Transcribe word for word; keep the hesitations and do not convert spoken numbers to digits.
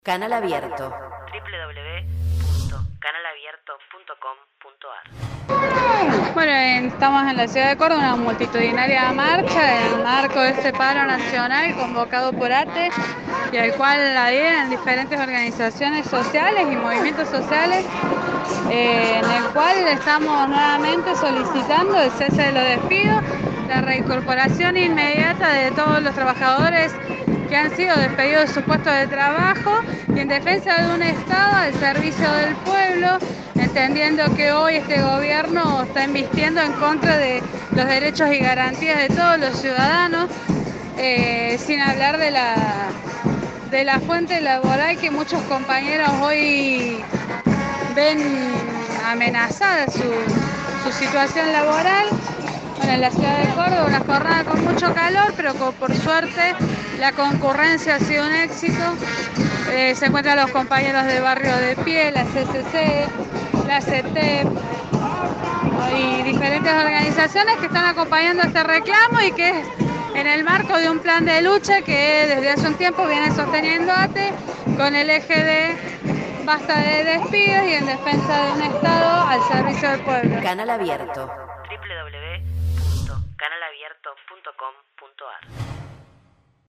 Canal abierto. w w w punto canal abierto punto com punto a r. Bueno, estamos en la ciudad de Córdoba, una multitudinaria marcha en el marco de este paro nacional convocado por ATE y al cual adhieren diferentes organizaciones sociales y movimientos sociales, eh, en el cual estamos nuevamente solicitando el cese de los despidos, la reincorporación inmediata de todos los trabajadores que han sido despedidos de sus puestos de trabajo y en defensa de un Estado al servicio del pueblo, entendiendo que hoy este gobierno está invistiendo en contra de los derechos y garantías de todos los ciudadanos, eh, sin hablar de la, de la fuente laboral que muchos compañeros hoy ven amenazada su, su situación laboral. Bueno, en la ciudad de Córdoba una jornada con mucho calor, pero con, por suerte la concurrencia ha sido un éxito. Eh, se encuentran los compañeros de Barrio de Pie, la C C C, la C E T E P y diferentes organizaciones que están acompañando este reclamo y que es en el marco de un plan de lucha que desde hace un tiempo viene sosteniendo ATE con el eje de basta de despidos y en defensa de un Estado al servicio del pueblo. Canal abierto. w w w punto canal abierto punto com punto a r.